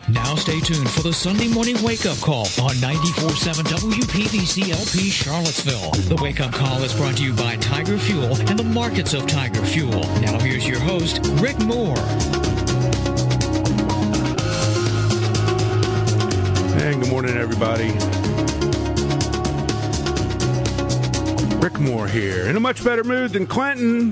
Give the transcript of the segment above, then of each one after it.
Now stay tuned for the Sunday morning wake-up call on 94.7 WPVC LP Charlottesville. The wake-up call is brought to you by Tiger Fuel and the markets of Tiger Fuel. Now here's your host, Rick Moore. And good morning, everybody. Rick Moore here, in a much better mood than Clinton.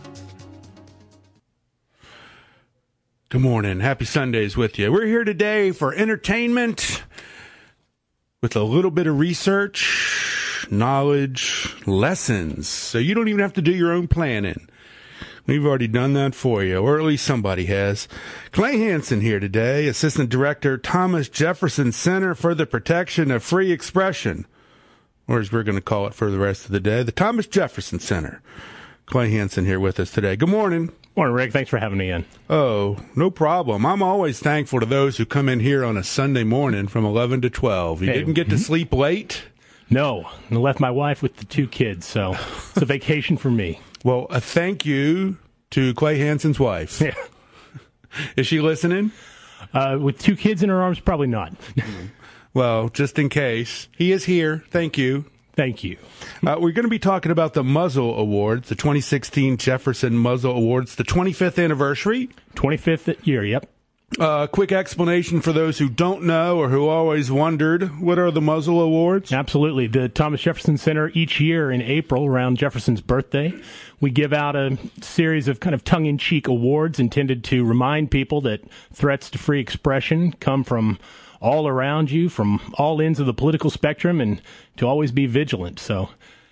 Good morning. Happy Sundays with you. We're here today for entertainment with a little bit of research, knowledge, lessons. So you don't even have to do your own planning. We've already done that for you, or at least somebody has. Clay Hansen here today, Assistant Director, Thomas Jefferson Center for the Protection of Free Expression, or as we're going to call it for the rest of the day, the Thomas Jefferson Center. Clay Hansen here with us today. Good morning. Morning, Rick. Thanks for having me in. Oh, no problem. I'm always thankful to those who come in here on a Sunday morning from 11 to 12. You didn't get to sleep late? No. I left my wife with the two kids, so it's a vacation for me. Well, a thank you to Clay Hansen's wife. Yeah. Is she listening? With two kids in her arms, probably not. Well, just in case. He is here. Thank you. Thank you. We're going to be talking about the Muzzle Awards, the 2016 Jefferson Muzzle Awards, the 25th anniversary. 25th year, yep. Quick explanation for those who don't know or who always wondered, what are the Muzzle Awards? Absolutely. The Thomas Jefferson Center, each year in April, around Jefferson's birthday, we give out a series of kind of tongue-in-cheek awards intended to remind people that threats to free expression come from all around you, from all ends of the political spectrum, and to always be vigilant. So,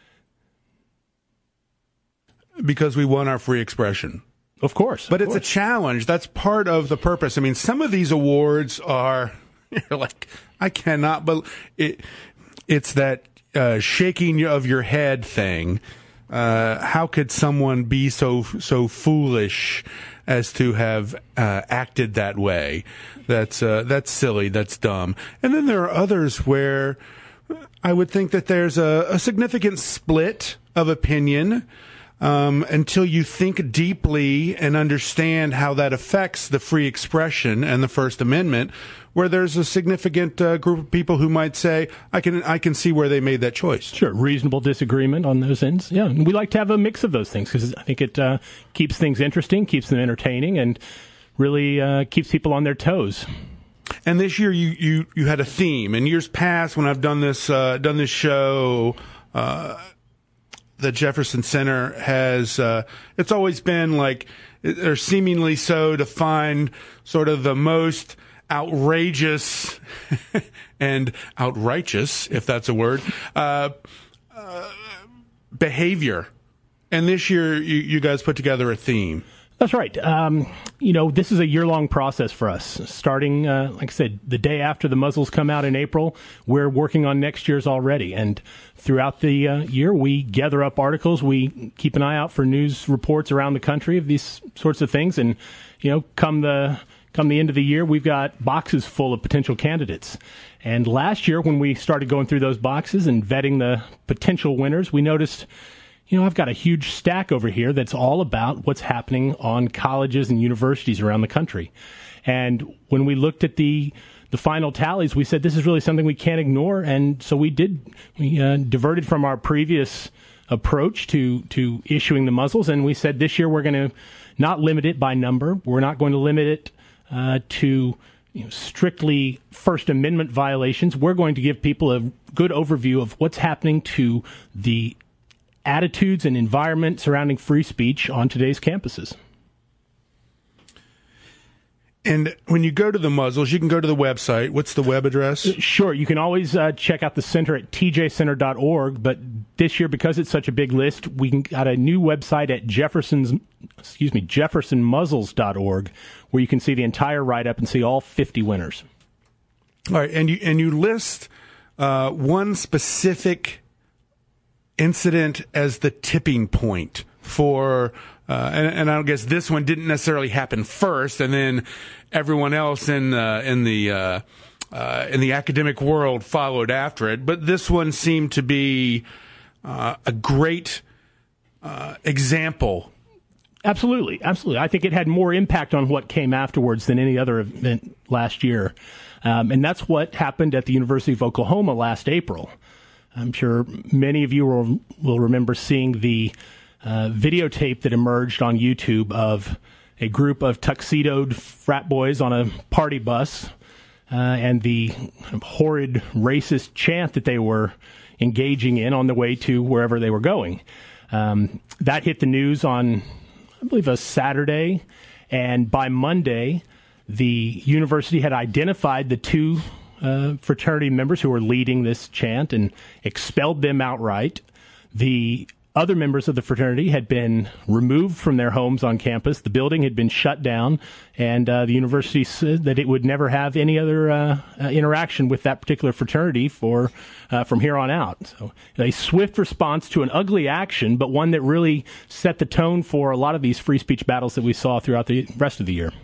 because we want our free expression. Of course. But it's a challenge. That's part of the purpose. I mean, some of these awards are like, I cannot, but it's that shaking of your head thing. How could someone be so foolish as to have acted that way? That's silly. That's dumb. And then there are others where I would think that there's a significant split of opinion until you think deeply and understand how that affects the free expression and the First Amendment, where there's a significant group of people who might say, I can see where they made that choice. Sure, reasonable disagreement on those ends. Yeah, and we like to have a mix of those things because I think it keeps things interesting, keeps them entertaining, and really keeps people on their toes. And this year you had a theme. In years past, when I've done this show, the Jefferson Center has it's always been like, or seemingly so, to find sort of the most outrageous and outrighteous, if that's a word, behavior. And this year you guys put together a theme. That's right. This is a year-long process for us. Starting, like I said, the day after the muzzles come out in April, we're working on next year's already. And throughout the year, we gather up articles. We keep an eye out for news reports around the country of these sorts of things. And, come the end of the year, we've got boxes full of potential candidates. And last year, when we started going through those boxes and vetting the potential winners, we noticed, I've got a huge stack over here that's all about what's happening on colleges and universities around the country. And when we looked at the final tallies, we said this is really something we can't ignore. And so we diverted from our previous approach to issuing the muzzles. And we said this year we're going to not limit it by number. We're not going to limit it to strictly First Amendment violations. We're going to give people a good overview of what's happening to the attitudes and environment surrounding free speech on today's campuses. And when you go to the muzzles, you can go to the website. What's the web address? Sure. You can always check out the center at tjcenter.org. But this year, because it's such a big list, we got a new website at jeffersonmuzzles.org, where you can see the entire write-up and see all 50 winners. All right. And you list one specific incident as the tipping point for, and I guess this one didn't necessarily happen first, and then everyone else in the academic world followed after it. But this one seemed to be a great example Absolutely. I think it had more impact on what came afterwards than any other event last year. And that's what happened at the University of Oklahoma last April. I'm sure many of you will remember seeing the videotape that emerged on YouTube of a group of tuxedoed frat boys on a party bus and the horrid racist chant that they were engaging in on the way to wherever they were going. That hit the news on, I believe, a Saturday, and by Monday, the university had identified the two fraternity members who were leading this chant and expelled them outright. The other members of the fraternity had been removed from their homes on campus. The building had been shut down, and the university said that it would never have any other interaction with that particular fraternity from here on out. So a swift response to an ugly action, but one that really set the tone for a lot of these free speech battles that we saw throughout the rest of the year.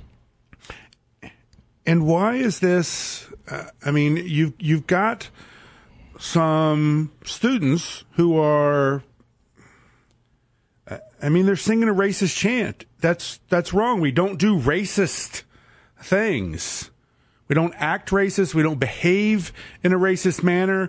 And why is this? You've got some students who are, they're singing a racist chant. That's wrong. We don't do racist things. We don't act racist. We don't behave in a racist manner.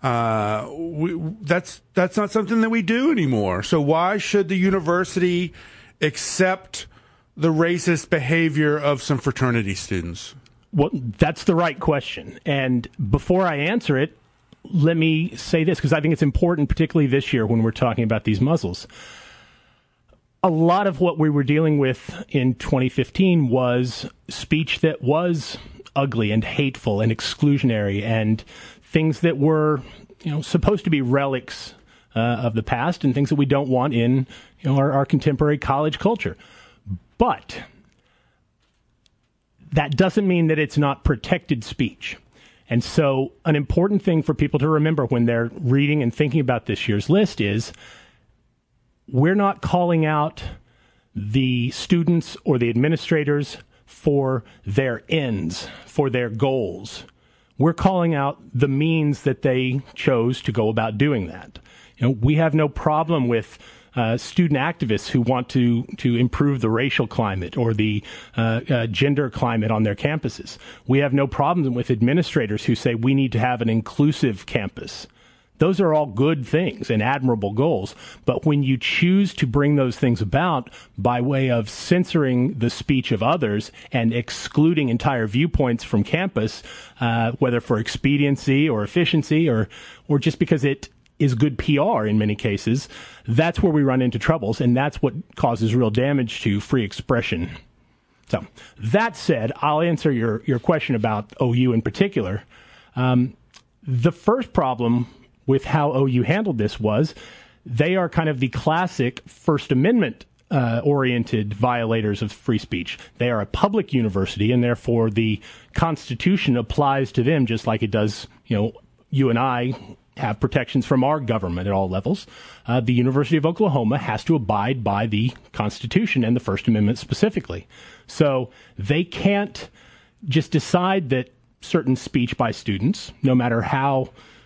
That's not something that we do anymore. So why should the university accept the racist behavior of some fraternity students? Well, that's the right question. And before I answer it, let me say this, because I think it's important, particularly this year when we're talking about these muzzles. A lot of what we were dealing with in 2015 was speech that was ugly and hateful and exclusionary and things that were, supposed to be relics of the past and things that we don't want in our contemporary college culture. But that doesn't mean that it's not protected speech. And so an important thing for people to remember when they're reading and thinking about this year's list is we're not calling out the students or the administrators for their ends, for their goals. We're calling out the means that they chose to go about doing that. We have no problem with student activists who want to improve the racial climate or the gender climate on their campuses. We have no problem with administrators who say we need to have an inclusive campus. Those are all good things and admirable goals. But when you choose to bring those things about by way of censoring the speech of others and excluding entire viewpoints from campus, whether for expediency or efficiency or just because it is good PR in many cases, that's where we run into troubles, and that's what causes real damage to free expression. So that said, I'll answer your question about OU in particular. The first problem with how OU handled this was they are kind of the classic First Amendment oriented violators of free speech. They are a public university, and therefore the Constitution applies to them just like it does, you and I have protections from our government at all levels. The University of Oklahoma has to abide by the Constitution and the First Amendment specifically. So they can't just decide that certain speech by students, no matter how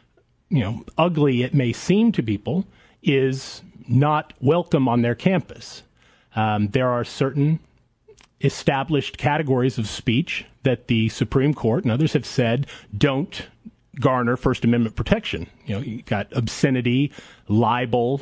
ugly it may seem to people, is not welcome on their campus. There are certain established categories of speech that the Supreme Court and others have said don't garner First Amendment protection. You've got obscenity, libel,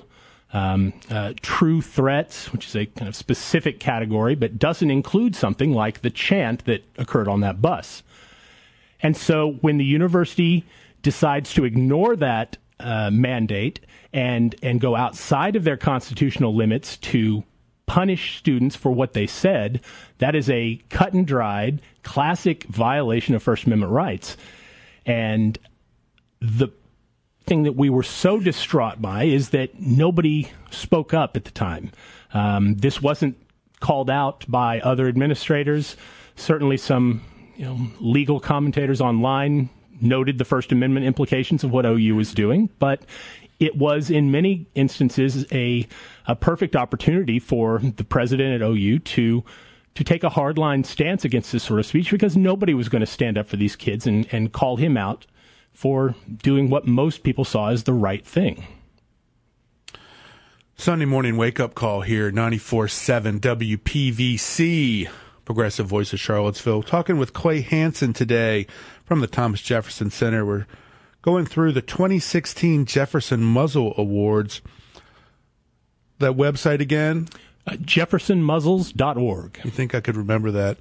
true threats, which is a kind of specific category, but doesn't include something like the chant that occurred on that bus. And so when the university decides to ignore that mandate and go outside of their constitutional limits to punish students for what they said, that is a cut and dried, classic violation of First Amendment rights. And the thing that we were so distraught by is that nobody spoke up at the time. This wasn't called out by other administrators. Certainly some legal commentators online noted the First Amendment implications of what OU was doing, but it was in many instances a perfect opportunity for the president at OU to take a hardline stance against this sort of speech, because nobody was going to stand up for these kids and call him out for doing what most people saw as the right thing. Sunday morning wake-up call here, 94.7 WPVC, Progressive Voice of Charlottesville. Talking with Clay Hansen today from the Thomas Jefferson Center. We're going through the 2016 Jefferson Muzzle Awards. That website again? JeffersonMuzzles.org. You think I could remember that?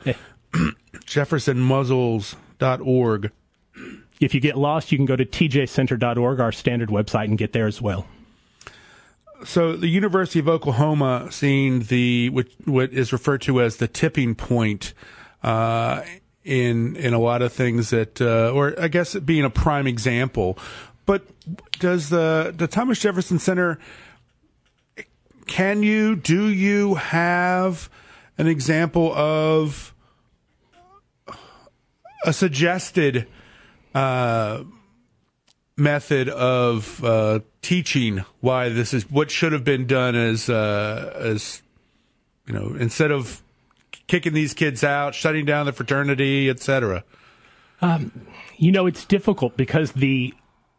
JeffersonMuzzles.org. If you get lost, you can go to tjcenter.org, our standard website, and get there as well. So the University of Oklahoma seeing what is referred to as the tipping point in a lot of things that, or I guess it being a prime example. But does the Thomas Jefferson Center, do you have an example of a suggested method of teaching why this is what should have been done as you know, instead of kicking these kids out, shutting down the fraternity, etc.? It's difficult because the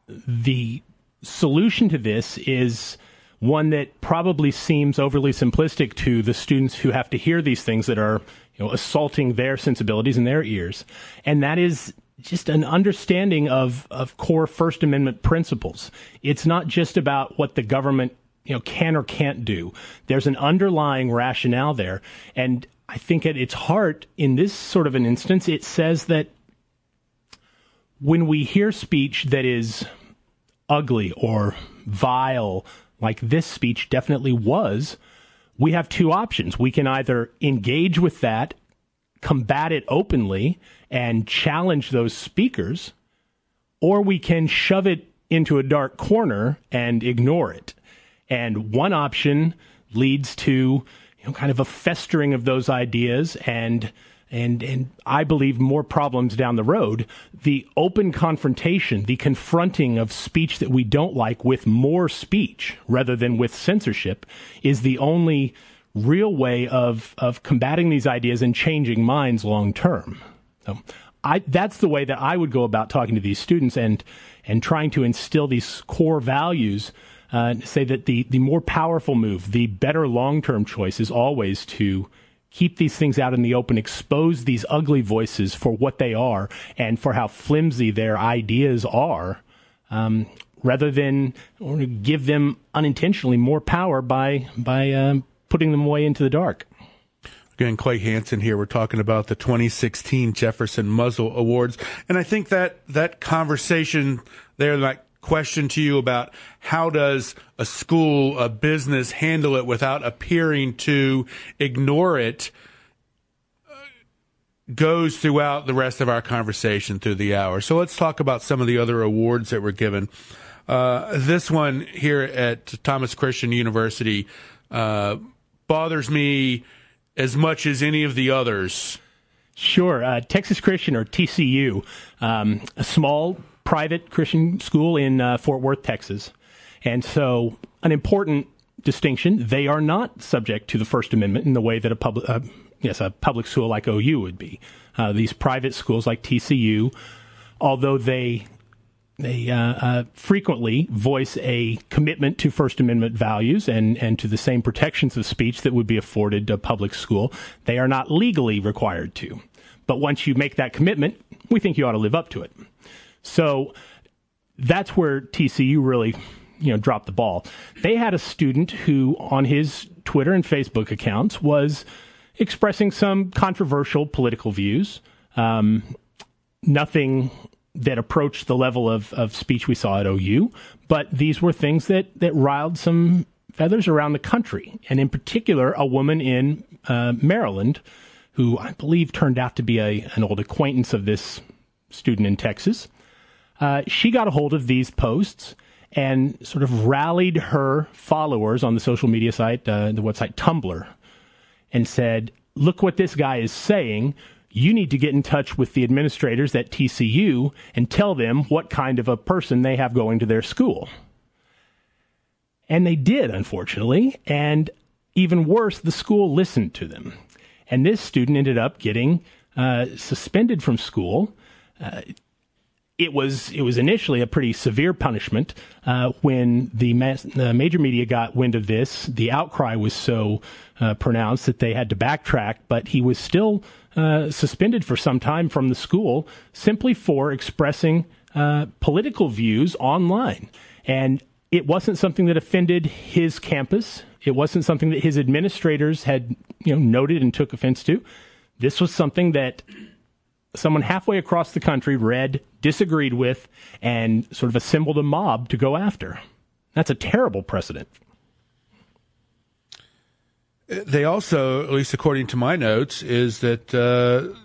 solution to this is one that probably seems overly simplistic to the students who have to hear these things that are, assaulting their sensibilities and their ears. And that is just an understanding of core First Amendment principles. It's not just about what the government, can or can't do. There's an underlying rationale there. And I think at its heart, in this sort of an instance, it says that when we hear speech that is ugly or vile, like this speech definitely was, we have two options. We can either engage with that, combat it openly, and challenge those speakers, or we can shove it into a dark corner and ignore it. And one option leads to kind of a festering of those ideas and I believe more problems down the road. The open confrontation, the confronting of speech that we don't like with more speech rather than with censorship is the only real way of combating these ideas and changing minds long term. So that's the way that I would go about talking to these students and trying to instill these core values. Say that the more powerful move, the better long-term choice is always to keep these things out in the open, expose these ugly voices for what they are and for how flimsy their ideas are, rather than give them unintentionally more power by putting them away into the dark. Again, Clay Hansen here. We're talking about the 2016 Jefferson Muzzle Awards. And I think that conversation there, that question to you about how does a school, a business handle it without appearing to ignore it, goes throughout the rest of our conversation through the hour. So let's talk about some of the other awards that were given. This one here at Thomas Christian University bothers me as much as any of the others. Sure. Texas Christian, or TCU, a small private Christian school in Fort Worth, Texas. And so an important distinction, they are not subject to the First Amendment in the way that a public school like OU would be. These private schools like TCU, although they frequently voice a commitment to First Amendment values and to the same protections of speech that would be afforded a public school, they are not legally required to. But once you make that commitment, we think you ought to live up to it. So that's where TCU really, dropped the ball. They had a student who, on his Twitter and Facebook accounts, was expressing some controversial political views. Nothing that approached the level of speech we saw at OU, but these were things that riled some feathers around the country, and in particular, a woman in Maryland who I believe turned out to be an old acquaintance of this student in Texas. She got a hold of these posts and sort of rallied her followers on the social media site, the website Tumblr, and said, look what this guy is saying. You need to get in touch with the administrators at TCU and tell them what kind of a person they have going to their school. And they did, unfortunately. And even worse, the school listened to them. And this student ended up getting suspended from school. it was initially a pretty severe punishment. When the major media got wind of this, the outcry was so pronounced that they had to backtrack, but he was still suspended for some time from the school simply for expressing political views online. And it wasn't something that offended his campus. It wasn't something that his administrators had, noted and took offense to. This was something that someone halfway across the country read, disagreed with, and sort of assembled a mob to go after. That's a terrible precedent. They also, at least according to my notes, is that the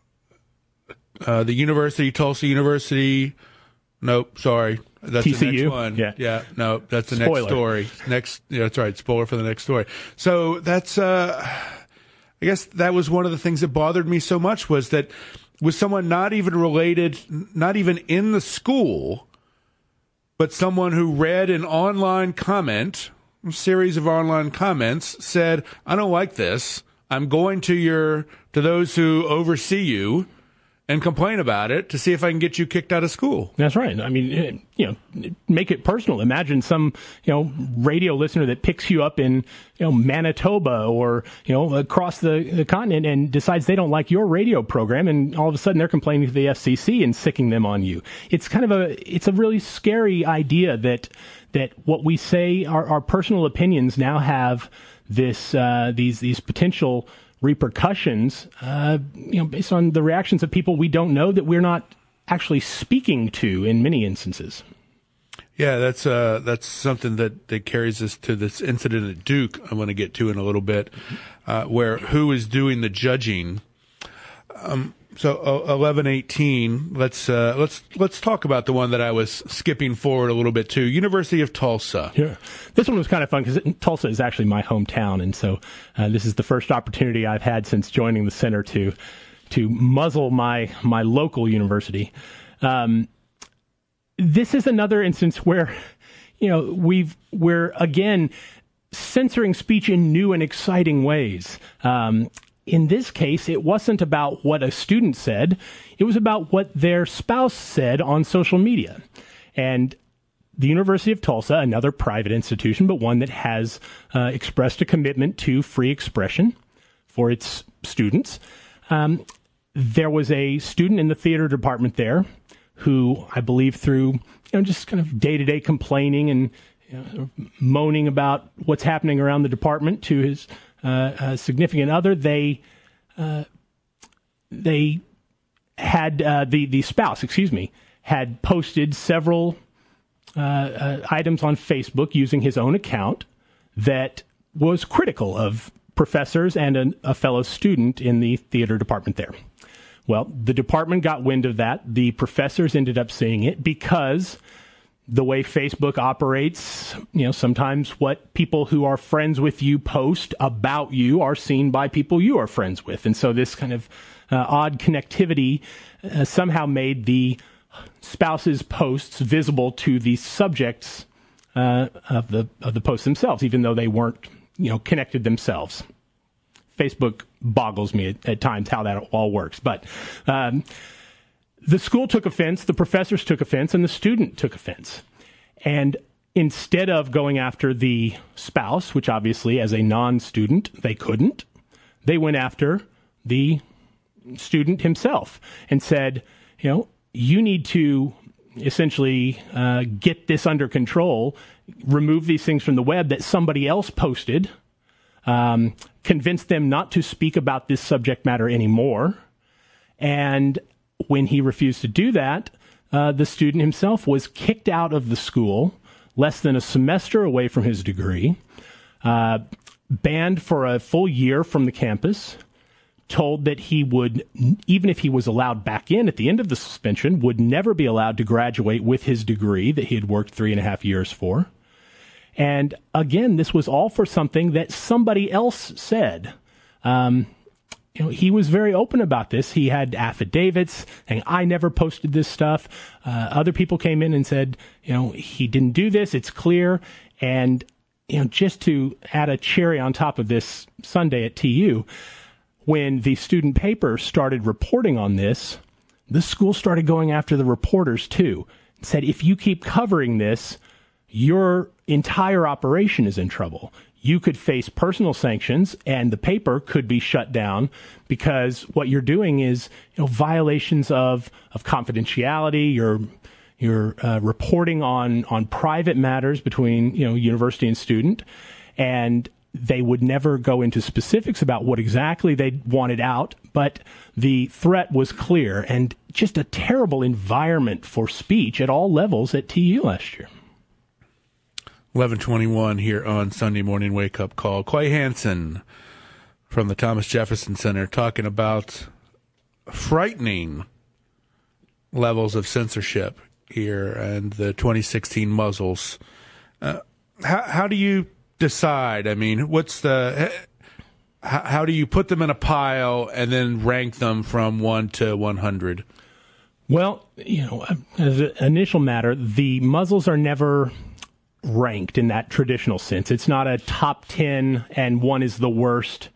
university, Tulsa University, nope, sorry. That's TCU? The next one. Yeah, no, that's the Spoiler. Next story. That's right, spoiler for the next story. So that's, I guess that was one of the things that bothered me so much, was that with someone not even related, not even in the school, but someone who read an online comment, a series of online comments, said, I don't like this. I'm going to those who oversee you and complain about it to see if I can get you kicked out of school. That's right. I mean, make it personal. Imagine some, radio listener that picks you up in, Manitoba or, across the continent and decides they don't like your radio program, and all of a sudden they're complaining to the FCC and sicking them on you. It's kind of it's a really scary idea that what we say, our personal opinions now have these potential repercussions, based on the reactions of people we don't know, that we're not actually speaking to in many instances. Yeah, that's something that carries us to this incident at Duke I'm going to get to in a little bit, where who is doing the judging. So 11:18. Let's talk about the one that I was skipping forward a little bit to. University of Tulsa. Yeah, this one was kind of fun because Tulsa is actually my hometown, and so this is the first opportunity I've had since joining the center to muzzle my local university. This is another instance where we're again censoring speech in new and exciting ways. In this case, it wasn't about what a student said. It was about what their spouse said on social media. And the University of Tulsa, another private institution, but one that has expressed a commitment to free expression for its students. There was a student in the theater department there who, I believe, through just kind of day-to-day complaining and moaning about what's happening around the department to his significant other, they had the spouse, had posted several items on Facebook using his own account that was critical of professors and a fellow student in the theater department there. Well, the department got wind of that. The professors ended up seeing it because the way Facebook operates, sometimes what people who are friends with you post about you are seen by people you are friends with. And so this kind of odd connectivity somehow made the spouse's posts visible to the subjects of the posts themselves, even though they weren't, connected themselves. Facebook boggles me at times how that all works. But the school took offense, the professors took offense, and the student took offense. And instead of going after the spouse, which obviously as a non-student they couldn't, they went after the student himself and said, you need to essentially get this under control, remove these things from the web that somebody else posted, convince them not to speak about this subject matter anymore. And when he refused to do that, the student himself was kicked out of the school, less than a semester away from his degree, banned for a full year from the campus, told that he would, even if he was allowed back in at the end of the suspension, would never be allowed to graduate with his degree that he had worked 3.5 years for. And again, this was all for something that somebody else said. He was very open about this. He had affidavits saying, I never posted this stuff. Other people came in and said, he didn't do this. It's clear. And, just to add a cherry on top of this Sunday at TU, when the student paper started reporting on this, the school started going after the reporters too. Said, if you keep covering this, your entire operation is in trouble. You could face personal sanctions, and the paper could be shut down because what you're doing is, violations of confidentiality. You're reporting on private matters between university and student, and they would never go into specifics about what exactly they wanted out, but the threat was clear, and just a terrible environment for speech at all levels at TU last year. 11:21 here on Sunday Morning Wake Up Call. Clay Hansen from the Thomas Jefferson Center talking about frightening levels of censorship here and the 2016 muzzles. How do you decide? I mean, how do you put them in a pile and then rank them from 1 to 100? Well, as an initial matter, the muzzles are never ranked in that traditional sense. It's not a top 10 and one is the worst.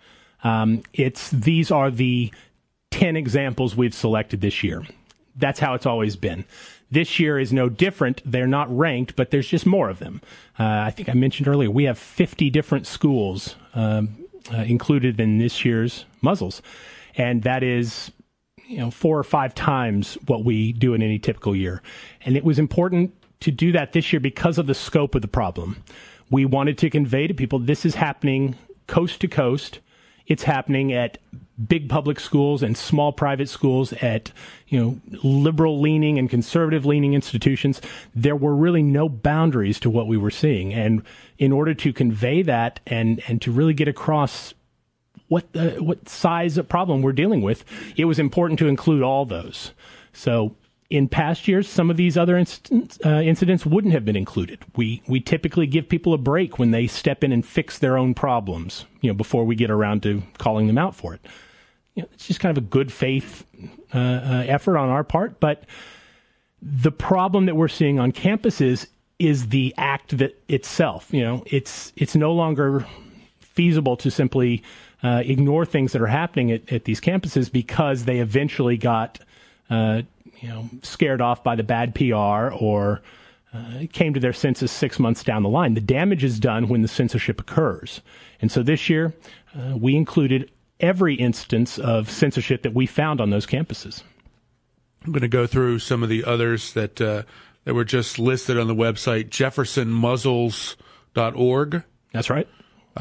These are the 10 examples we've selected this year. That's how it's always been. This year is no different. They're not ranked, but there's just more of them. I think I mentioned earlier, we have 50 different schools included in this year's muzzles. And that is 4 or 5 times what we do in any typical year. And it was important to do that this year because of the scope of the problem. We wanted to convey to people this is happening coast to coast. It's happening at big public schools and small private schools, at liberal-leaning and conservative-leaning institutions. There were really no boundaries to what we were seeing. And in order to convey that and to really get across what size of problem we're dealing with, it was important to include all those. So in past years, some of these other incidents wouldn't have been included. We typically give people a break when they step in and fix their own problems, before we get around to calling them out for it. It's just kind of a good faith effort on our part. But the problem that we're seeing on campuses is the act that itself. It's no longer feasible to simply ignore things that are happening at these campuses because they eventually got scared off by the bad PR or came to their senses 6 months down the line. The damage is done when the censorship occurs. And so this year, we included every instance of censorship that we found on those campuses. I'm going to go through some of the others that were just listed on the website, jeffersonmuzzles.org. That's right.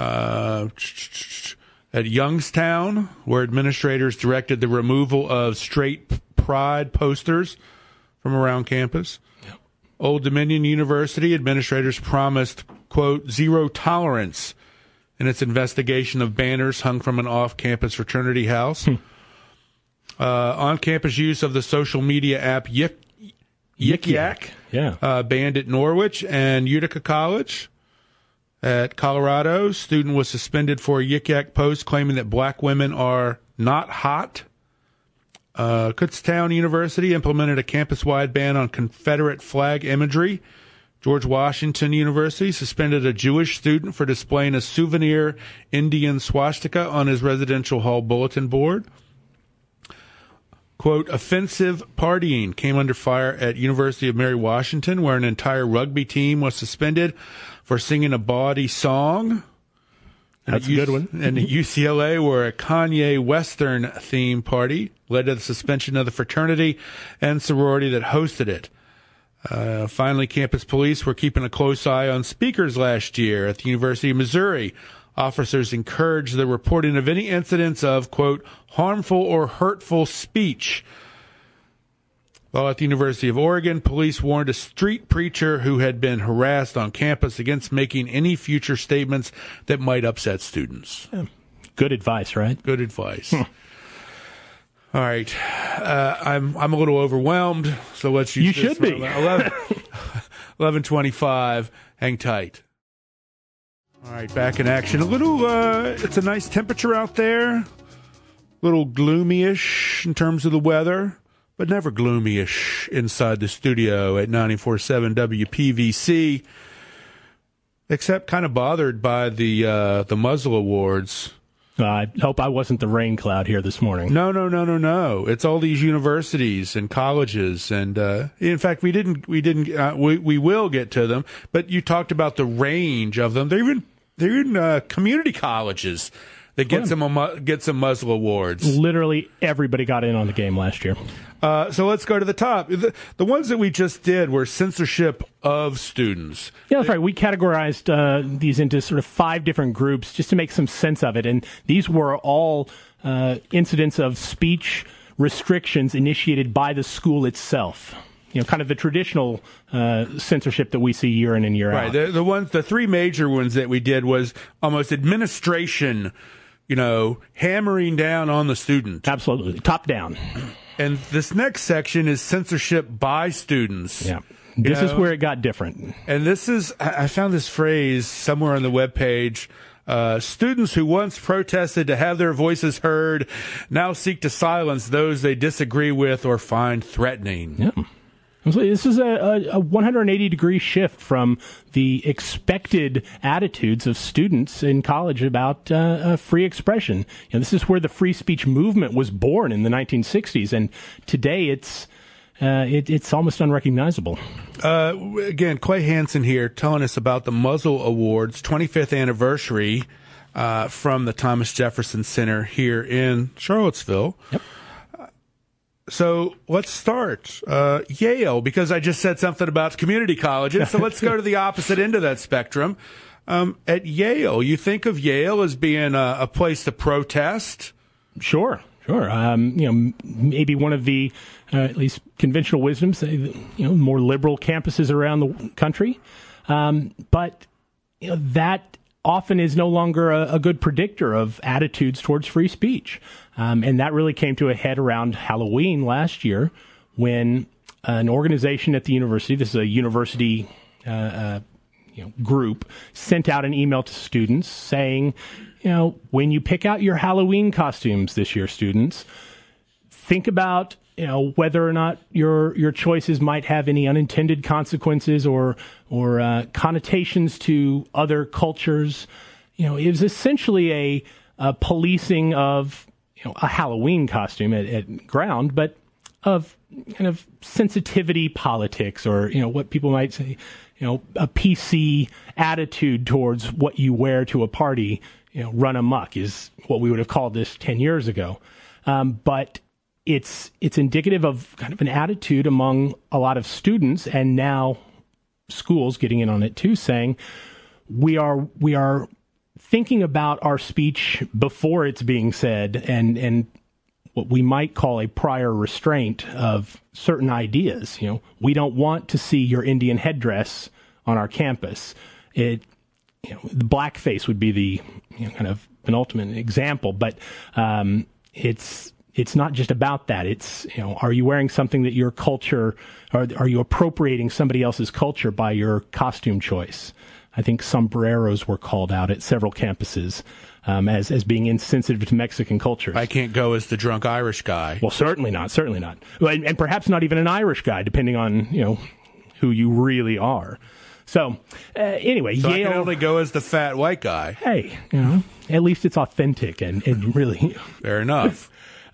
At Youngstown, where administrators directed the removal of straight pride posters from around campus. Yep. Old Dominion University administrators promised, quote, zero tolerance in its investigation of banners hung from an off-campus fraternity house. On-campus use of the social media app Yik Yak, banned at Norwich and Utica College. At Colorado, student was suspended for a Yik Yak post claiming that black women are not hot. Kutztown University implemented a campus-wide ban on Confederate flag imagery. George Washington University suspended a Jewish student for displaying a souvenir Indian swastika on his residential hall bulletin board. Quote, offensive partying came under fire at University of Mary Washington, where an entire rugby team was suspended for singing a bawdy song. That's a good one. And at UCLA, where a Kanye Western theme party led to the suspension of the fraternity and sorority that hosted it. Finally, campus police were keeping a close eye on speakers last year. At the University of Missouri, officers encouraged the reporting of any incidents of, quote, harmful or hurtful speech. While at the University of Oregon, police warned a street preacher who had been harassed on campus against making any future statements that might upset students. Yeah. Good advice, right? Good advice. All right. I'm a little overwhelmed, so let's use this. You should be. 11:25. Hang tight. All right, back in action. It's a nice temperature out there. A little gloomy-ish in terms of the weather, but never gloomy-ish inside the studio at 94.7 WPVC, except kind of bothered by the Muzzle Awards. I hope I wasn't the rain cloud here this morning. No. It's all these universities and colleges, and in fact, we will get to them. But you talked about the range of them. They're even community colleges that get some muzzle awards. Literally everybody got in on the game last year. So let's go to the top. The ones that we just did were censorship of students. Yeah, that's right. We categorized these into sort of 5 different groups just to make some sense of it. And these were all incidents of speech restrictions initiated by the school itself. You know, kind of the traditional censorship that we see year in and year out. Right. The 3 major ones that we did was almost administration, hammering down on the student. Absolutely. Top down. And this next section is censorship by students. Yeah. This is where it got different. And I found this phrase somewhere on the webpage. Students who once protested to have their voices heard now seek to silence those they disagree with or find threatening. Yeah. This is a 180-degree shift from the expected attitudes of students in college about free expression. This is where the free speech movement was born in the 1960s, and today it's almost unrecognizable. Again, Clay Hansen here telling us about the Muzzle Awards 25th anniversary from the Thomas Jefferson Center here in Charlottesville. Yep. So let's start Yale, because I just said something about community colleges. So let's go to the opposite end of that spectrum. At Yale, you think of Yale as being a place to protest? Sure. Maybe one of the at least conventional wisdoms, more liberal campuses around the country, but that often is no longer a good predictor of attitudes towards free speech. And that really came to a head around Halloween last year when an organization at the university, this is a university group, sent out an email to students saying, when you pick out your Halloween costumes this year, students, think about whether or not your choices might have any unintended consequences or connotations to other cultures. It was essentially a policing of a Halloween costume at ground, but of kind of sensitivity politics, or what people might say, a PC attitude towards what you wear to a party. Run amok is what we would have called this 10 years ago, but it's indicative of kind of an attitude among a lot of students, and now schools getting in on it too, saying we are thinking about our speech before it's being said, and what we might call a prior restraint of certain ideas. We don't want to see your Indian headdress on our campus. The blackface would be the kind of an ultimate example, but it's not just about that. It's, are you wearing something that your culture, or are you appropriating somebody else's culture by your costume choice? I think sombreros were called out at several campuses as being insensitive to Mexican cultures. I can't go as the drunk Irish guy. Well, certainly not. Well, and perhaps not even an Irish guy, depending on, who you really are. So, anyway, so Yale... I can only go as the fat white guy. Hey, at least it's authentic and really... Fair enough.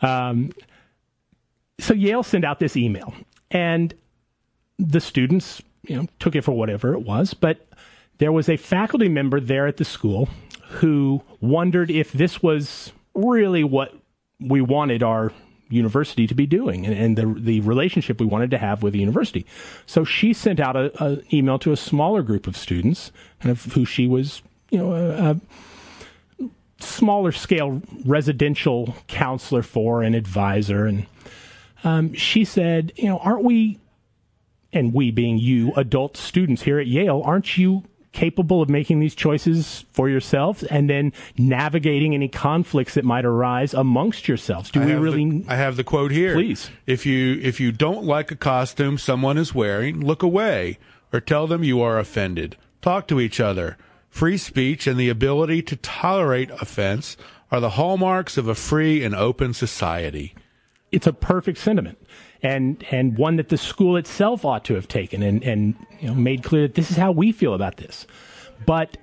So Yale sent out this email, and the students, took it for whatever it was, but there was a faculty member there at the school who wondered if this was really what we wanted our university to be doing, and the relationship we wanted to have with the university. So she sent out an email to a smaller group of students, kind of who she was, a smaller scale residential counselor for, an advisor, and she said, aren't we, and we being you, adult students here at Yale, aren't you capable of making these choices for yourselves and then navigating any conflicts that might arise amongst yourselves? I have the quote here. Please. If you don't like a costume someone is wearing, look away or tell them you are offended. Talk to each other. Free speech and the ability to tolerate offense are the hallmarks of a free and open society. It's a perfect sentiment, and one that the school itself ought to have taken and made clear that this is how we feel about this. But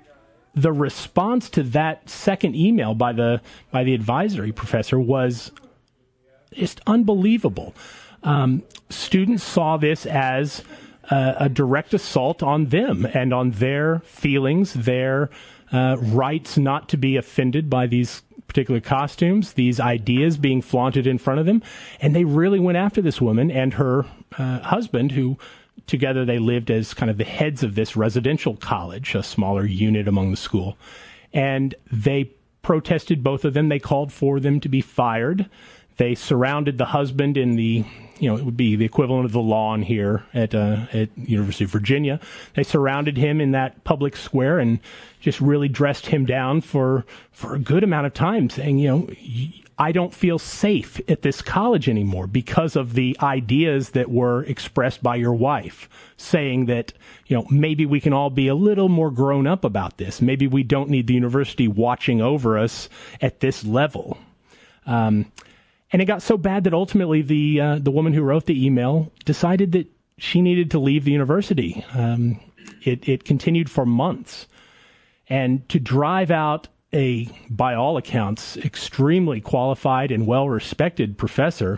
the response to that second email by the advisory professor was just unbelievable. Students saw this as a direct assault on them and on their feelings, their rights not to be offended by these particular costumes, these ideas being flaunted in front of them. And they really went after this woman and her husband, who together they lived as kind of the heads of this residential college, a smaller unit among the school. And they protested both of them. They called for them to be fired. They surrounded the husband in the, it would be the equivalent of the lawn here at University of Virginia. They surrounded him in that public square and just really dressed him down for a good amount of time, saying, I don't feel safe at this college anymore because of the ideas that were expressed by your wife, saying that, maybe we can all be a little more grown up about this. Maybe we don't need the university watching over us at this level. And it got so bad that ultimately the woman who wrote the email decided that she needed to leave the university. It continued for months. And to drive out a, by all accounts, extremely qualified and well-respected professor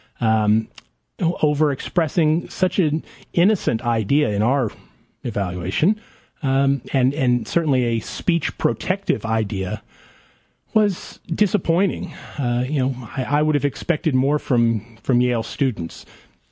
over expressing such an innocent idea in our evaluation, and certainly a speech-protective idea, was disappointing. I would have expected more from Yale students.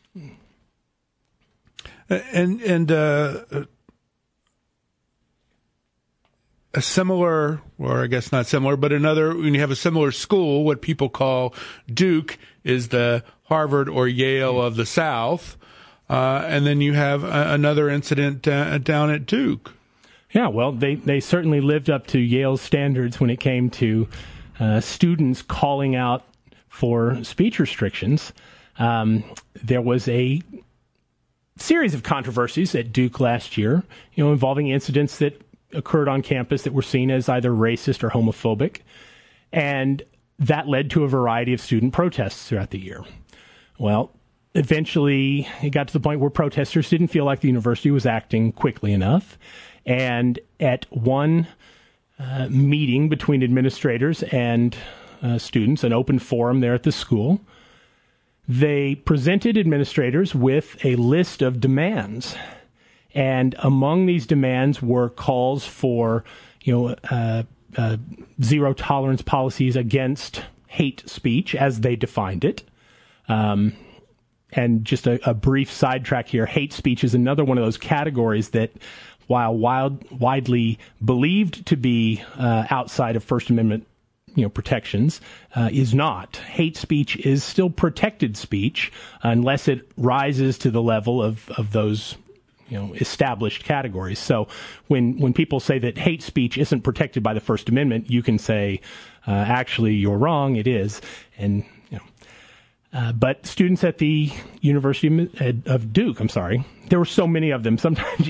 A similar, or I guess not similar, but another, when you have a similar school, what people call Duke is the Harvard or Yale of the South. And then you have another incident down at Duke. Yeah, well, they certainly lived up to Yale's standards when it came to students calling out for speech restrictions. There was a series of controversies at Duke last year, involving incidents that occurred on campus that were seen as either racist or homophobic, and that led to a variety of student protests throughout the year. Well, eventually it got to the point where protesters didn't feel like the university was acting quickly enough, and at one meeting between administrators and students, an open forum there at the school, they presented administrators with a list of demands. And among these demands were calls for, zero tolerance policies against hate speech, as they defined it. And just a brief sidetrack here, hate speech is another one of those categories that, while widely believed to be outside of First Amendment protections, is not. Hate speech is still protected speech unless it rises to the level of those established categories. So when people say that hate speech isn't protected by the First Amendment, you can say, actually, you're wrong, it is. And, but students at the University of Duke, there were so many of them, sometimes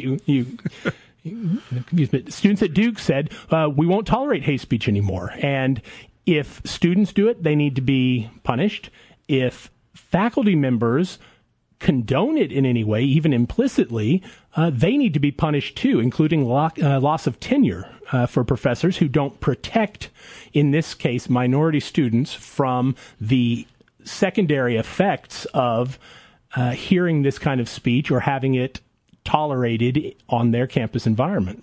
students at Duke said, we won't tolerate hate speech anymore. And if students do it, they need to be punished. If faculty members condone it in any way, even implicitly, they need to be punished too, including loss of tenure for professors who don't protect, in this case, minority students from the secondary effects of hearing this kind of speech or having it tolerated on their campus environment.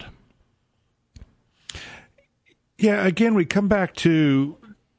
Yeah, again, we come back to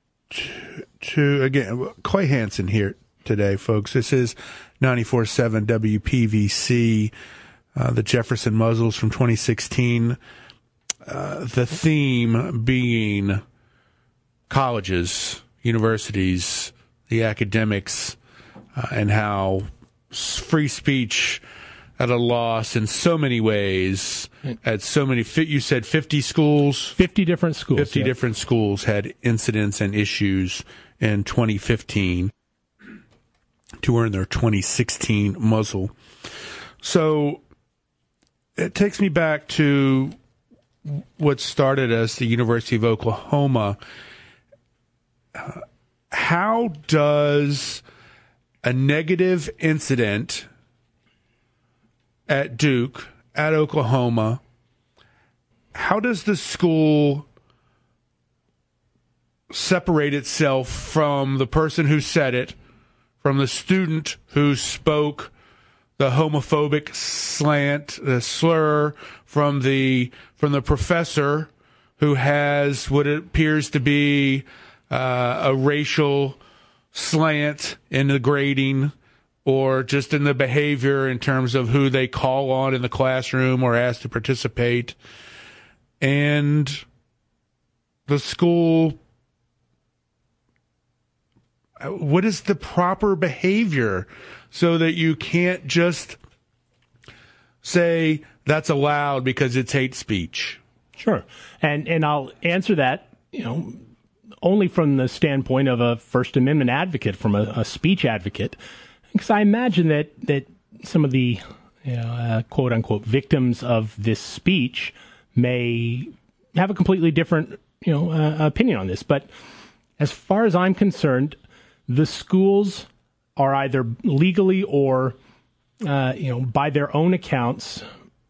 again, Clay Hansen here today, folks. This is 94.7 WPVC, the Jefferson Muzzles from 2016. The theme being colleges, universities, the academics, and how free speech at a loss in so many ways at so many, you said 50 schools? 50 different schools. 50 different schools had incidents and issues in 2015 to earn their 2016 muzzle. So it takes me back to what started as the University of Oklahoma. How does a negative incident at Duke, at Oklahoma, how does the school separate itself from the person who said it, from the student who spoke the homophobic slant, the slur, from the professor who has what appears to be a racial slant in the grading or just in the behavior in terms of who they call on in the classroom or ask to participate. And the school, what is the proper behavior so that you can't just say that's allowed because it's hate speech? Sure. And I'll answer that, only from the standpoint of a First Amendment advocate, from a speech advocate, because I imagine that some of the quote unquote victims of this speech may have a completely different opinion on this. But as far as I'm concerned, the schools are either legally or by their own accounts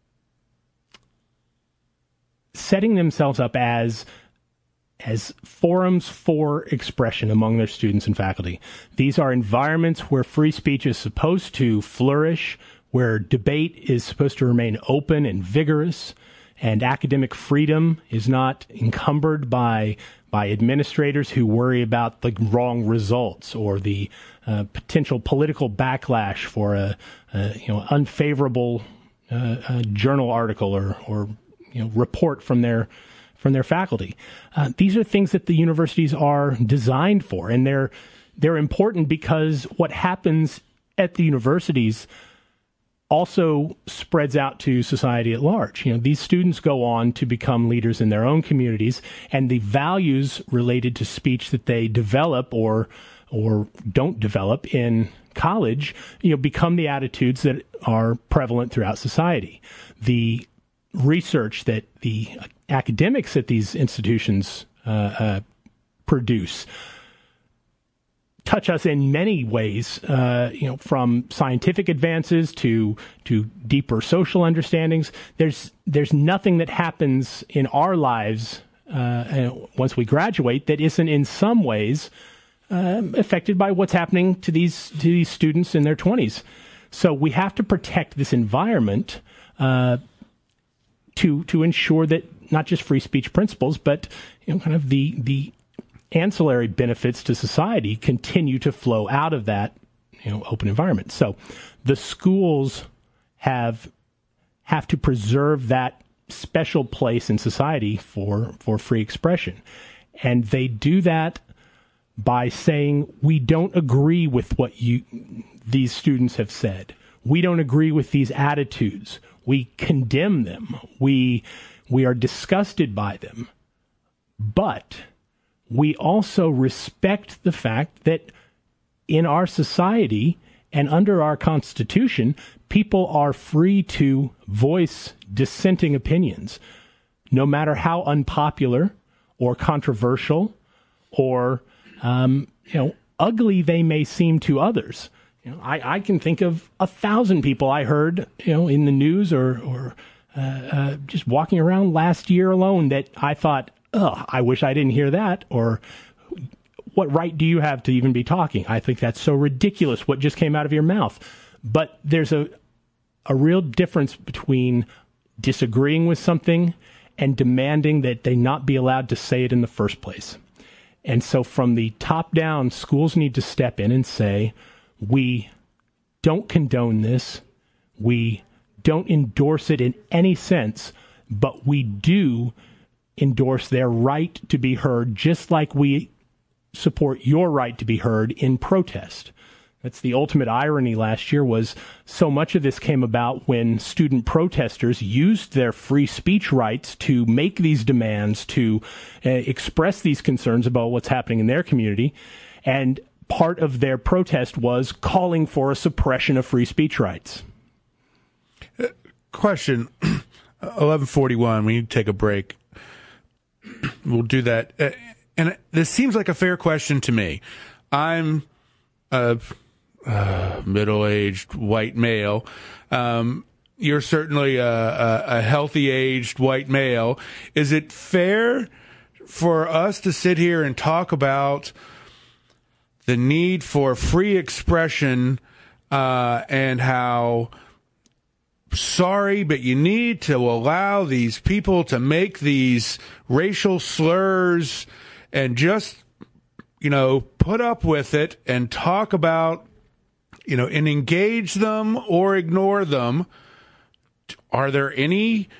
setting themselves up as forums for expression among their students and faculty. These are environments where free speech is supposed to flourish, where debate is supposed to remain open and vigorous, and academic freedom is not encumbered by administrators who worry about the wrong results or the potential political backlash for a unfavorable journal article or report from their faculty. These are things that the universities are designed for, and they're important because what happens at the universities also spreads out to society at large. These students go on to become leaders in their own communities, and the values related to speech that they develop or don't develop in college, become the attitudes that are prevalent throughout society. The research that the academics at these institutions produce touch us in many ways, from scientific advances to deeper social understandings. There's nothing that happens in our lives once we graduate that isn't in some ways affected by what's happening to these students in their 20s. So we have to protect this environment to ensure that not just free speech principles, but kind of the ancillary benefits to society continue to flow out of that open environment. So the schools have to preserve that special place in society for free expression. And they do that by saying, we don't agree with what these students have said. We don't agree with these attitudes. We condemn them. We are disgusted by them. But we also respect the fact that in our society and under our Constitution, people are free to voice dissenting opinions, no matter how unpopular or controversial or ugly they may seem to others. I can think of 1,000 people I heard in the news or just walking around last year alone that I thought, I wish I didn't hear that, or what right do you have to even be talking? I think that's so ridiculous what just came out of your mouth. But there's a real difference between disagreeing with something and demanding that they not be allowed to say it in the first place. And so from the top down, schools need to step in and say, we don't condone this. We don't endorse it in any sense, but we do endorse their right to be heard, just like we support your right to be heard in protest. That's the ultimate irony last year, was so much of this came about when student protesters used their free speech rights to make these demands, to express these concerns about what's happening in their community. And part of their protest was calling for a suppression of free speech rights. Question, 11:41, we need to take a break. We'll do that. And this seems like a fair question to me. I'm a middle-aged white male. you're certainly a healthy-aged white male. Is it fair for us to sit here and talk about the need for free expression and how sorry, but you need to allow these people to make these racial slurs and just, put up with it and talk about, and engage them or ignore them? Are there any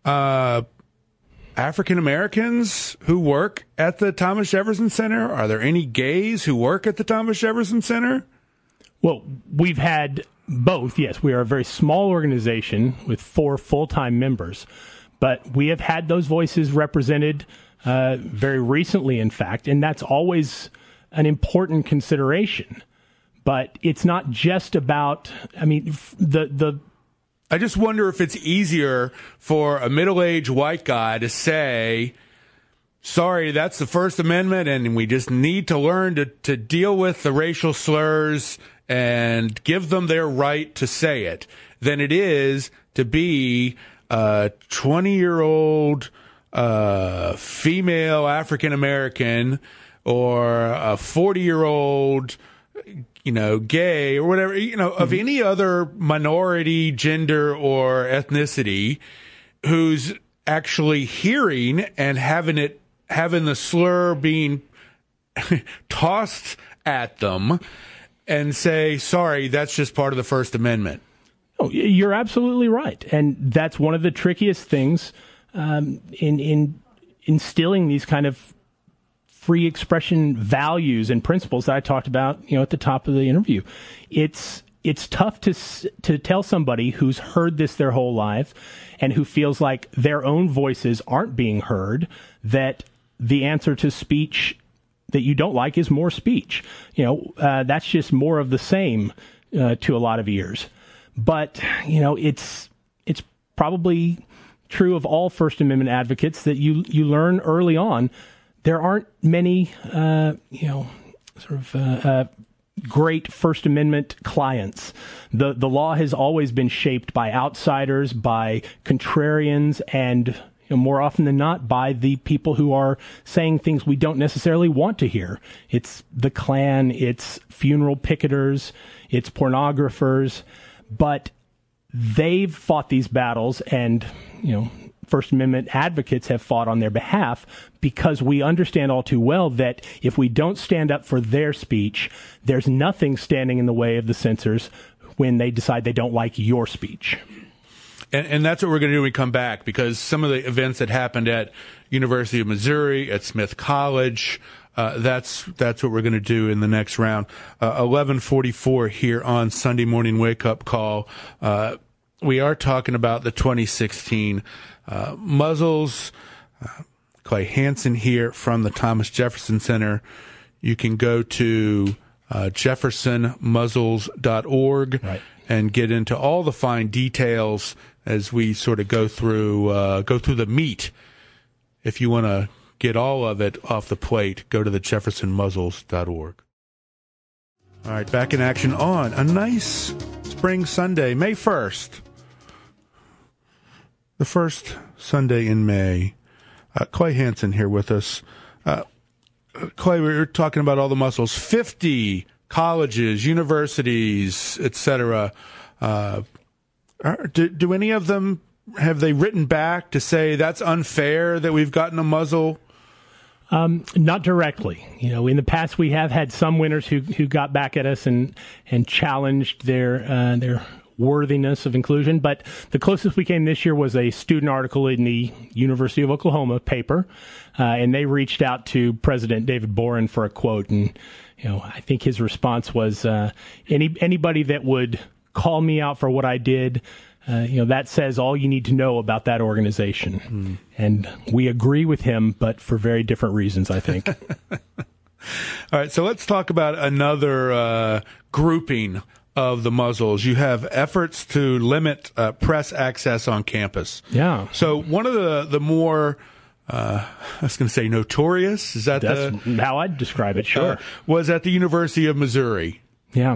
African Americans who work at the Thomas Jefferson Center? Are there any gays who work at the Thomas Jefferson Center? Well, we've had both. Yes, we are a very small organization with 4 full-time members, but we have had those voices represented very recently, in fact, and that's always an important consideration. But it's not just about, I just wonder if it's easier for a middle-aged white guy to say, sorry, that's the First Amendment, and we just need to learn to deal with the racial slurs and give them their right to say it, than it is to be a 20-year-old female African-American or a 40-year-old gay or whatever, of any other minority, gender, or ethnicity who's actually hearing and having the slur being tossed at them and say, sorry, that's just part of the First Amendment. Oh, you're absolutely right. And that's one of the trickiest things in instilling these kind of free expression values and principles that I talked about, at the top of the interview. It's tough to tell somebody who's heard this their whole life and who feels like their own voices aren't being heard that the answer to speech that you don't like is more speech. That's just more of the same to a lot of ears. But it's probably true of all First Amendment advocates that you learn early on. There aren't many, great First Amendment clients. The law has always been shaped by outsiders, by contrarians, and more often than not, by the people who are saying things we don't necessarily want to hear. It's the Klan, it's funeral picketers, it's pornographers, but they've fought these battles, and First Amendment advocates have fought on their behalf because we understand all too well that if we don't stand up for their speech, there's nothing standing in the way of the censors when they decide they don't like your speech. And that's what we're going to do when we come back, because some of the events that happened at University of Missouri, at Smith College, that's what we're going to do in the next round. 11:44 here on Sunday Morning Wake Up Call. We are talking about the 2016 muzzles. Clay Hansen here from the Thomas Jefferson Center. You can go to jeffersonmuzzles.org and get into all the fine details as we sort of go through the meat. If you want to get all of it off the plate, go to the jeffersonmuzzles.org. All right, back in action on a nice spring Sunday, May 1st. The first Sunday in May. Clay Hansen here with us. Clay, we were talking about all the muscles. 50 colleges, universities, etc. Do any of them, have they written back to say that's unfair that we've gotten a muzzle? Not directly. In the past we have had some winners who got back at us and challenged their worthiness of inclusion, but the closest we came this year was a student article in the University of Oklahoma paper, and they reached out to President David Boren for a quote, and I think his response was, anybody that would call me out for what I did, that says all you need to know about that organization. And we agree with him, but for very different reasons, I think. All right, so let's talk about another grouping of the muzzles. You have efforts to limit press access on campus. Yeah. So one of the more, I was going to say notorious, that's how I'd describe it, sure. Was at the University of Missouri. Yeah.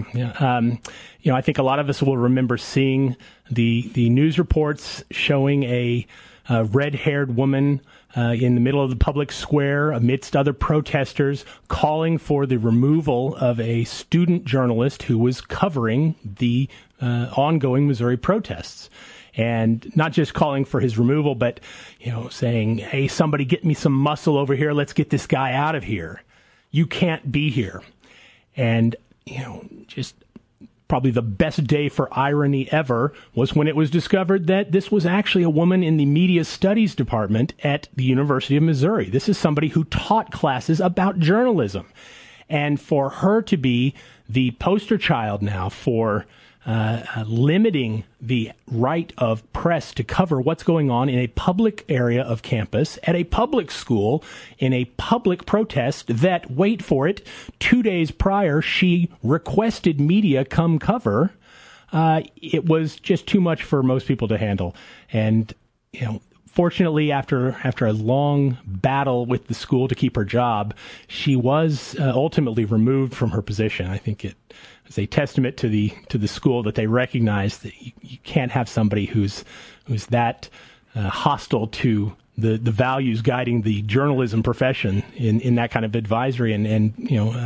I think a lot of us will remember seeing the news reports showing a red-haired woman in the middle of the public square amidst other protesters calling for the removal of a student journalist who was covering the ongoing Missouri protests. And not just calling for his removal, but, saying, hey, somebody get me some muscle over here. Let's get this guy out of here. You can't be here. And, just probably the best day for irony ever was when it was discovered that this was actually a woman in the media studies department at the University of Missouri. This is somebody who taught classes about journalism. And for her to be the poster child now for limiting the right of press to cover what's going on in a public area of campus, at a public school, in a public protest that, wait for it, 2 days prior, she requested media come cover. It was just too much for most people to handle. And, fortunately, after a long battle with the school to keep her job, she was ultimately removed from her position. I think it was a testament to the school that they recognized that you can't have somebody who's that hostile to the values guiding the journalism profession in that kind of advisory and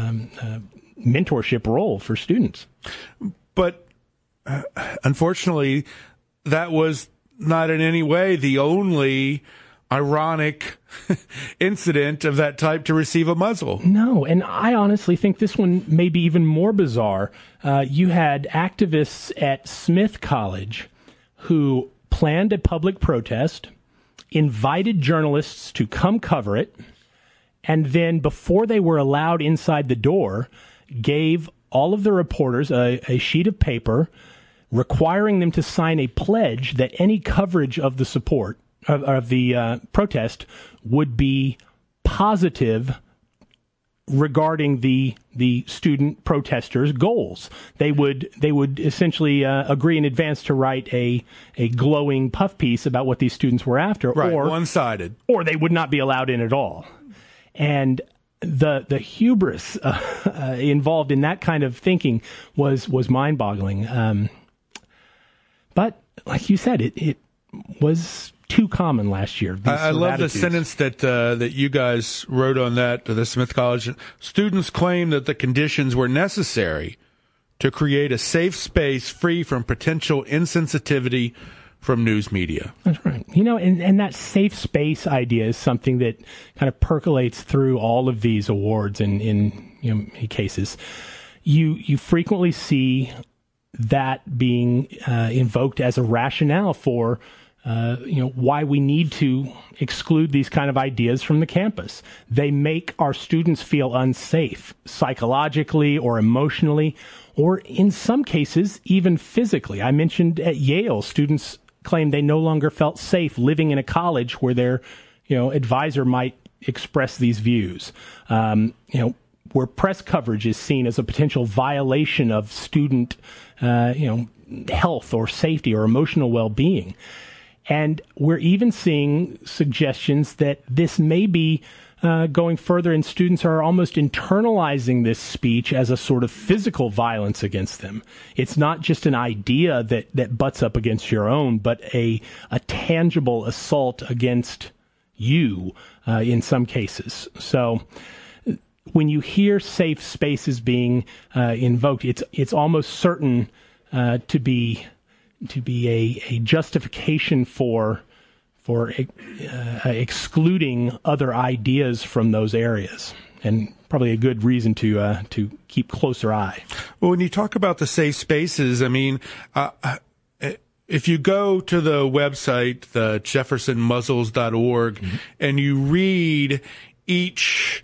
mentorship role for students. But unfortunately, that was not in any way the only ironic incident of that type to receive a muzzle. No, and I honestly think this one may be even more bizarre. You had activists at Smith College who planned a public protest, invited journalists to come cover it, and then before they were allowed inside the door, gave all of the reporters a sheet of paper requiring them to sign a pledge that any coverage of the support of the protest would be positive regarding the student protesters' goals. They would essentially agree in advance to write a glowing puff piece about what these students were after, right, or one-sided, or they would not be allowed in at all. And the hubris involved in that kind of thinking was mind-boggling. But like you said, it was too common last year. I love the sentence that you guys wrote on that, the Smith College. Students claim that the conditions were necessary to create a safe space free from potential insensitivity from news media. That's right. And that safe space idea is something that kind of percolates through all of these awards in many cases. You frequently see that being invoked as a rationale for why we need to exclude these kind of ideas from the campus. They make our students feel unsafe psychologically or emotionally, or in some cases, even physically. I mentioned at Yale, students claim they no longer felt safe living in a college where their, advisor might express these views. Where press coverage is seen as a potential violation of student, health or safety or emotional well-being. And we're even seeing suggestions that this may be going further, and students are almost internalizing this speech as a sort of physical violence against them. It's not just an idea that butts up against your own, but a tangible assault against you in some cases. So when you hear safe spaces being invoked, it's almost certain to be a justification for excluding other ideas from those areas, and probably a good reason to keep closer eye. Well, when you talk about the safe spaces, I mean, if you go to the website, the jeffersonmuzzles.org, mm-hmm. and you read each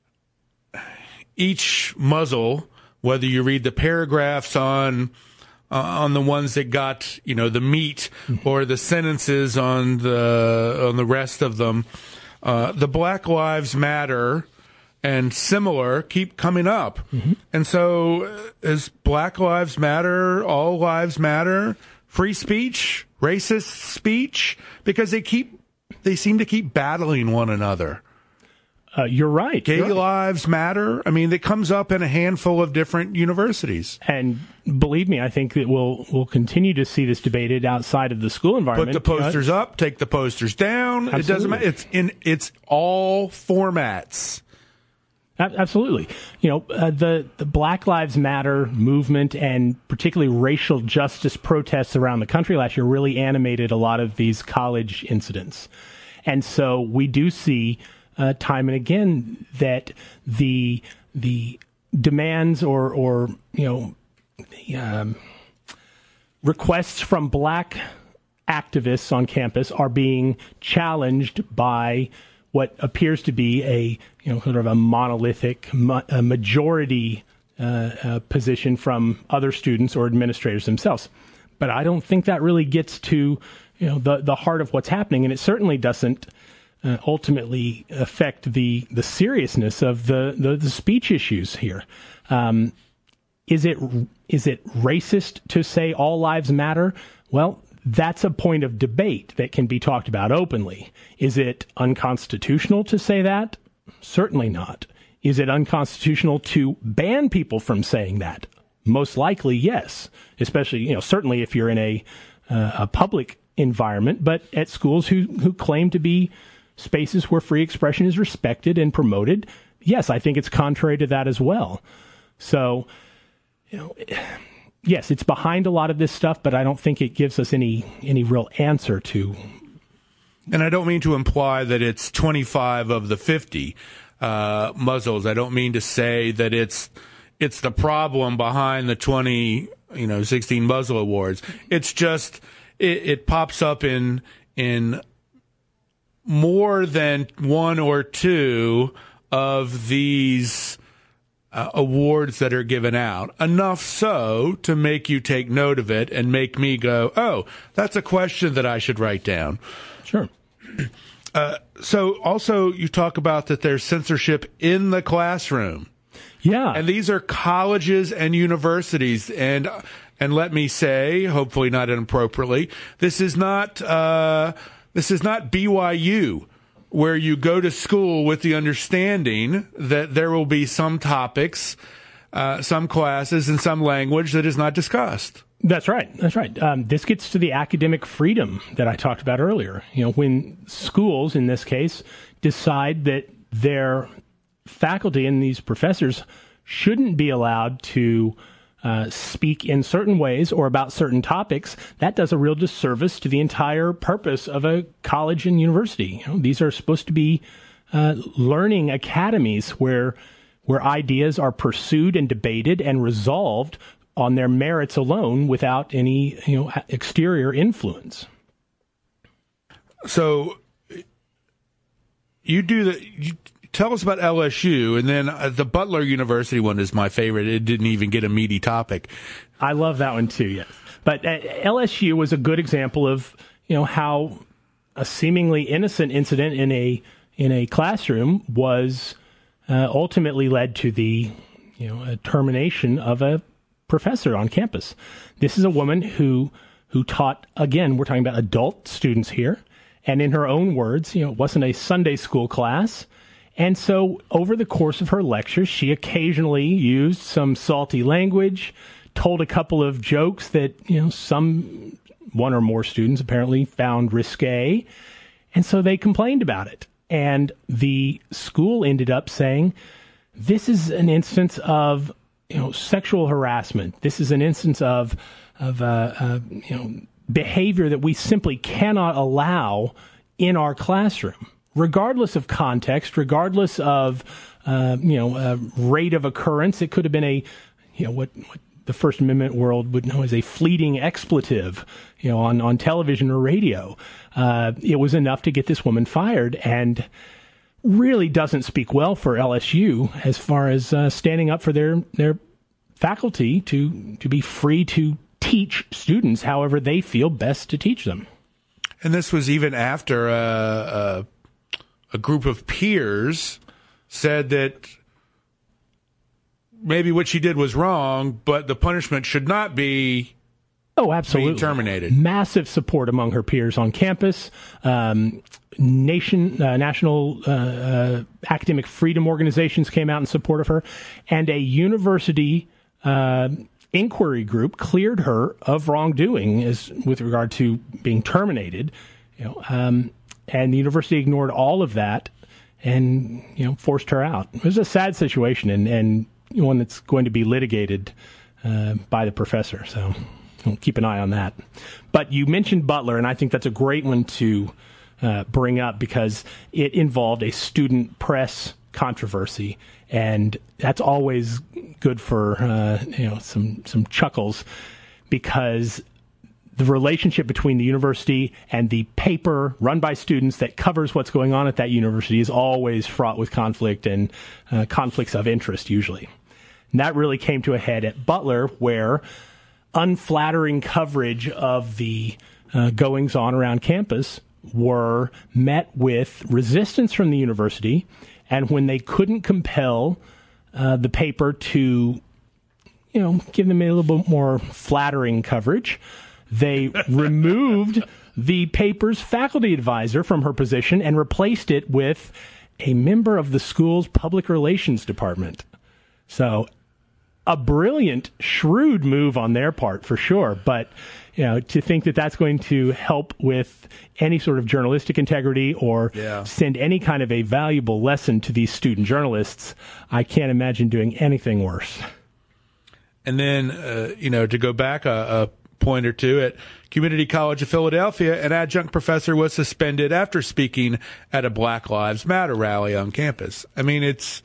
muzzle, whether you read the paragraphs on the ones that got, the meat, or the sentences on the rest of them, the Black Lives Matter and similar keep coming up. Mm-hmm. And so is Black Lives Matter, all lives matter, free speech, racist speech? Because they seem to keep battling one another. You're right. Gay lives matter. I mean, it comes up in a handful of different universities. And believe me, I think that we'll continue to see this debated outside of the school environment. Put the posters up, take the posters down. Absolutely. It doesn't matter. It's all formats. Absolutely. The Black Lives Matter movement and particularly racial justice protests around the country last year really animated a lot of these college incidents. And so we do see time and again that the demands or requests from black activists on campus are being challenged by what appears to be a sort of a monolithic majority position from other students or administrators themselves. But I don't think that really gets to the heart of what's happening, and it certainly doesn't ultimately affect the seriousness of the speech issues here. Is it racist to say all lives matter? Well, that's a point of debate that can be talked about openly. Is it unconstitutional to say that? Certainly not. Is it unconstitutional to ban people from saying that? Most likely, yes. Especially, certainly if you're in a public environment, but at schools who claim to be spaces where free expression is respected and promoted, yes, I think it's contrary to that as well. So, yes, it's behind a lot of this stuff, but I don't think it gives us any real answer to. And I don't mean to imply that it's 25 of the 50 muzzles. I don't mean to say that it's the problem behind the 2016 muzzle awards. It's just it pops up in more than one or two of these awards that are given out, enough so to make you take note of it and make me go, oh, that's a question that I should write down. Sure. So also you talk about that there's censorship in the classroom. Yeah. And these are colleges and universities. And let me say, hopefully not inappropriately, this is not BYU, where you go to school with the understanding that there will be some topics, some classes, and some language that is not discussed. That's right. This gets to the academic freedom that I talked about earlier. When schools, in this case, decide that their faculty and these professors shouldn't be allowed to speak in certain ways or about certain topics, that does a real disservice to the entire purpose of a college and university. These are supposed to be learning academies where ideas are pursued and debated and resolved on their merits alone without any exterior influence. So you tell us about LSU, and then the Butler University one is my favorite. It didn't even get a meaty topic. I love that one too, yes. But LSU was a good example of how a seemingly innocent incident in a classroom was ultimately led to the termination of a professor on campus. This is a woman who taught, again, we're talking about adult students here, and in her own words, it wasn't a Sunday school class. And so over the course of her lectures, she occasionally used some salty language, told a couple of jokes that, one or more students apparently found risque. And so they complained about it. And the school ended up saying, this is an instance of sexual harassment. This is an instance of behavior that we simply cannot allow in our classroom, regardless of context, regardless of rate of occurrence. It could have been what the First Amendment world would know as a fleeting expletive, on television or radio. It was enough to get this woman fired, and really doesn't speak well for LSU as far as standing up for their faculty to be free to teach students however they feel best to teach them. And this was even after a group of peers said that maybe what she did was wrong, but the punishment should not be absolutely being terminated. Massive support among her peers on campus. national academic freedom organizations came out in support of her, and a university inquiry group cleared her of wrongdoing with regard to being terminated. And the university ignored all of that and forced her out. It was a sad situation and one that's going to be litigated by the professor. So we'll keep an eye on that. But you mentioned Butler, and I think that's a great one to bring up because it involved a student press controversy, and that's always good for some chuckles because the relationship between the university and the paper run by students that covers what's going on at that university is always fraught with conflict and conflicts of interest usually. And that really came to a head at Butler, where unflattering coverage of the goings-on around campus were met with resistance from the university, and when they couldn't compel the paper to, give them a little bit more flattering coverage, they removed the paper's faculty advisor from her position and replaced it with a member of the school's public relations department. So a brilliant, shrewd move on their part, for sure. But, to think that that's going to help with any sort of journalistic integrity or send any kind of a valuable lesson to these student journalists, I can't imagine doing anything worse. And then, to go back a point or two, at Community College of Philadelphia, an adjunct professor was suspended after speaking at a Black Lives Matter rally on campus. I mean, it's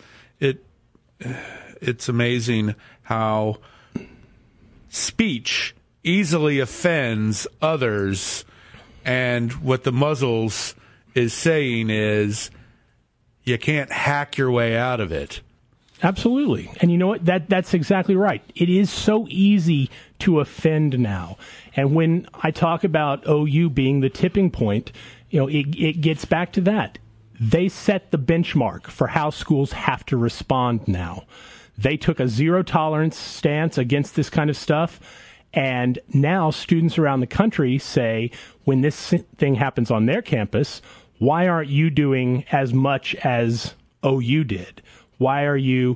amazing how speech easily offends others, and what the muzzles is saying is you can't hack your way out of it. Absolutely. And you know what? That's exactly right. It is so easy to offend now. And when I talk about OU being the tipping point, it gets back to that. They set the benchmark for how schools have to respond now. They took a zero-tolerance stance against this kind of stuff, and now students around the country say, when this thing happens on their campus, why aren't you doing as much as OU did? Why are you,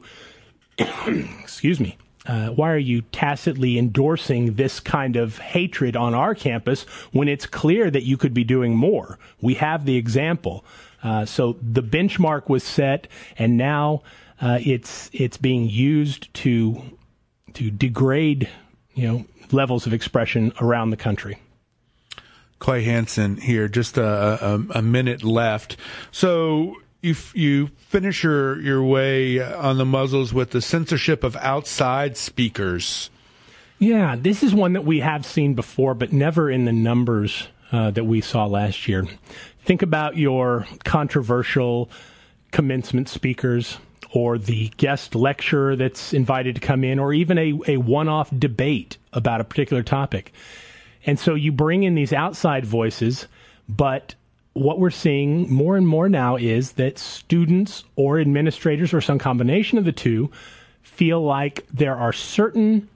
why are you tacitly endorsing this kind of hatred on our campus when it's clear that you could be doing more? We have the example. So the benchmark was set, and now it's being used to degrade, levels of expression around the country. Clay Hansen here, just a minute left. So you finish your way on the muzzles with the censorship of outside speakers. Yeah, this is one that we have seen before, but never in the numbers that we saw last year. Think about your controversial commencement speakers, or the guest lecturer that's invited to come in, or even a one-off debate about a particular topic. And so you bring in these outside voices, but what we're seeing more and more now is that students or administrators or some combination of the two feel like there are certain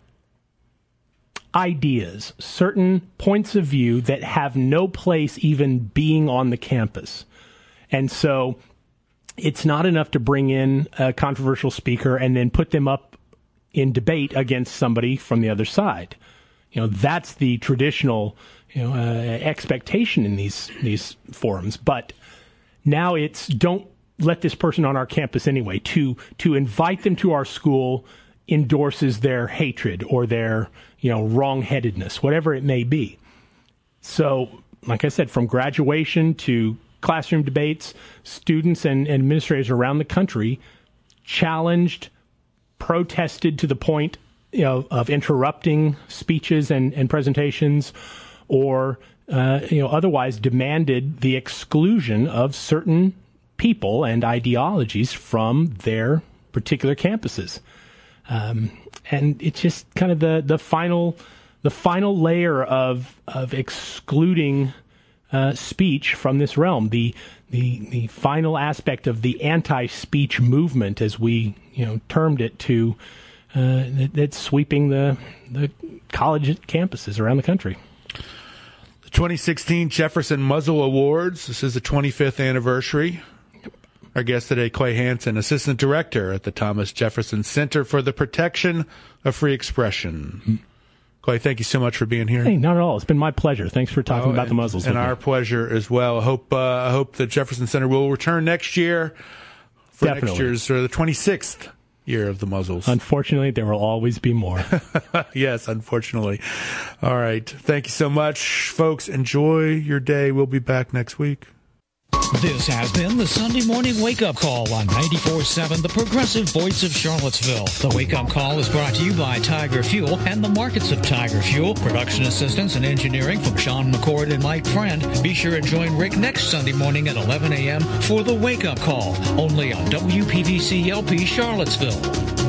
ideas, certain points of view that have no place even being on the campus. And so it's not enough to bring in a controversial speaker and then put them up in debate against somebody from the other side. That's the traditional, expectation in these forums. But now it's don't let this person on our campus anyway. To invite them to our school endorses their hatred or their, wrong-headedness, whatever it may be. So, like I said, from graduation to classroom debates, students and administrators around the country challenged, protested to the point of interrupting speeches and presentations, or otherwise demanded the exclusion of certain people and ideologies from their particular campuses. And it's just kind of the final layer of excluding speech from this realm, the final aspect of the anti-speech movement, as we termed it, to that's sweeping the college campuses around the country. The 2016 Jefferson Muzzle Awards. This is the 25th anniversary. Our guest today, Clay Hansen, Assistant Director at the Thomas Jefferson Center for the Protection of Free Expression. Clay, thank you so much for being here. Hey, not at all. It's been my pleasure. Thanks for talking about the muzzles. And our pleasure as well. I hope the Jefferson Center will return next year for next year's, or the 26th year of the muzzles. Unfortunately, there will always be more. Yes, unfortunately. All right. Thank you so much, folks. Enjoy your day. We'll be back next week. This has been the Sunday Morning Wake Up Call on 94.7, the progressive voice of Charlottesville. The Wake Up Call is brought to you by Tiger Fuel and the markets of Tiger Fuel. Production assistance and engineering from Sean McCord and Mike Friend. Be sure and join Rick next Sunday morning at 11 a.m. for the Wake Up Call, only on WPVC LP Charlottesville.